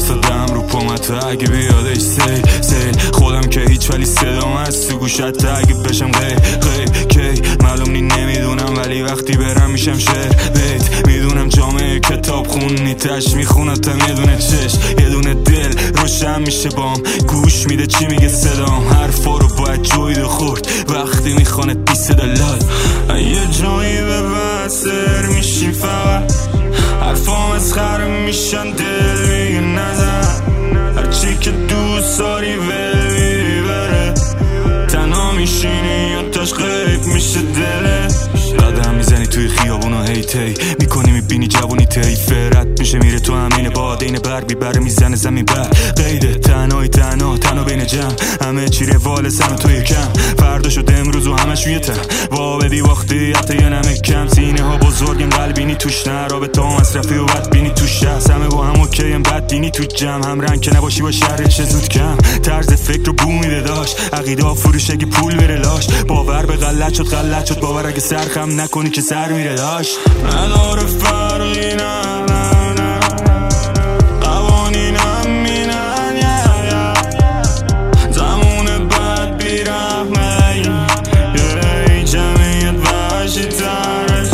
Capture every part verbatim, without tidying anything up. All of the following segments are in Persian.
افتادم رو پامت اگه بیادش سیل سیل خودم که هیچ ولی صدام هست تو گوشت اگه بشم غی غی کی معلوم نی نمیدونم ولی وقتی برم میشم شعر بیت میدونم جامعه کتاب خونی تش میخونتم یه دونه چش یه دونه دل روشن میشه بام گوش میده چی میگه صدام حرفا رو باید جوید خورد وقتی میخونه بیست دلال یه جایی به بسر میشیم فقط حرفا مسخره میشن دل میگه نزن هرچی که دوست داری ول میبره تنها میشینی یا تاش غیب میشه دله قدم میزنی توی خیابونو هیت هی میکنی میبینی جوونی تیفه رد میشه میره تو همین باد این برگ بیبره میزنه زمین بر قیده تنهایی تنها تنها بین جمع همه چی روال سم توی کم فردا شد امروز و همش یه تن وابدی وقتی حتی یه نمه کم سینه ها بزرگم قلبینی توش نه رابطه ها مصرفی و بد بینی توش هست همه با هم اوکیم بد بینی تو جمع هم رنگ که نباشی با شرش زود کم طرز فکر رو بو میده داشت عقیده ها فروش اگه پول بره لاش باور به غلط شد غلط شد باور اگه سرخم نکنی که سر میره داشت نداره فرقی نه نه نه قوانینم مینن یه یه زمون بد بیرحمه یه جمعیت وحشی تره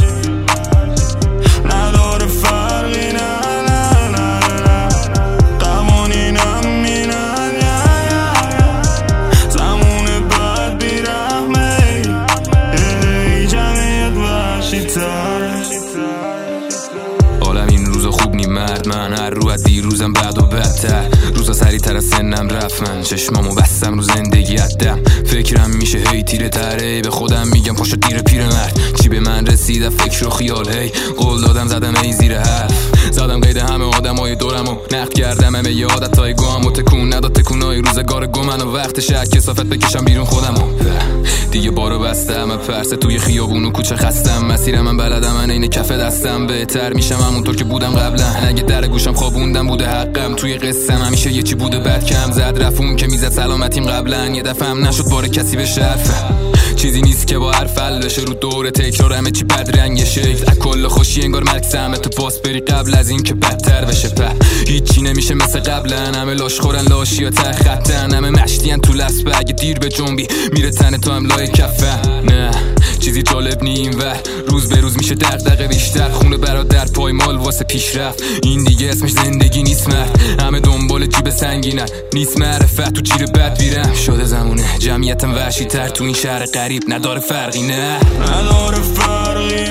نداره فرقی نه نه نه قوانینم مینن یه یه زمون بد بیرحمه یه جمعیت وحشی تره عالم این روزا خوب نی مرد من هر رو از دیروزم بعد و بدتر روزا سریع تر از سنم رفت من چشمامو بستم رو زندگی ادم فکرم میشه هی تیره تره به خودم میگم پاشو دیر پیر مرد چی به من رسید فکر و خیال هی قول دادم زدم ای زیر حرف زدم قید همه آدم های دورم و نقد کردم همه یه عادت های گام و تکون نداد تکونای روزگار گمن و وقت شک کسافت بکشم بیرون خودم و دیگه بارو بستم پرسه توی خیابون و کوچه خستم مسیرم من بلدم من این کف دستم بهتر میشم همونطور که بودم قبلا اگه در گوشم خوابوندم بوده حقم توی قصم همیشه یه چی بوده بد کم زد رفون که میزد سلامتیم قبلا یه دفعه هم نشد بار کسی به شرفه چیزی نیست که با حرف حل بشه رو دور تکرار همه چی بد رنگ شکل از کل خوشی انگار ملک سهمه تو پاس بری قبل از این که بدتر بشه په هیچی نمیشه مثل قبلا همه لاش خورن لاشی یا ته خطن همه مشتین تو لسبه اگه دیر به جنبی میره تن تو هم لای کفه نه چیزی جالب نیم و روز به روز میشه دغدغه بیشتر خونه برادر پایمال واسه پیشرفت این دیگه اسمش زندگی نیست مرد همه دنبال جیب سنگینن نیست معرفت تو چیر بد بیرم شده زمونه جمعیتم وحشی تر تو این شهر غریب نداره فرقی نه نداره فرقی